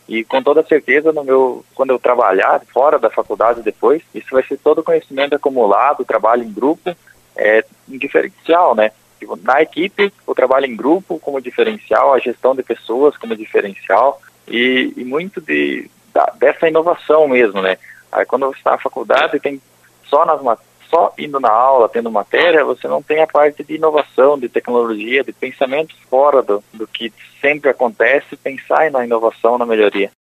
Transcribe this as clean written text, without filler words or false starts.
E com toda certeza, quando eu trabalhar fora da faculdade depois, isso vai ser todo conhecimento acumulado, trabalho em grupo, um diferencial, né? Na equipe, o trabalho em grupo como diferencial, a gestão de pessoas como diferencial e muito dessa inovação mesmo, né? Aí quando você está na faculdade, tem só indo na aula, tendo matéria, você não tem a parte de inovação, de tecnologia, de pensamento fora do que sempre acontece, pensar na inovação, na melhoria.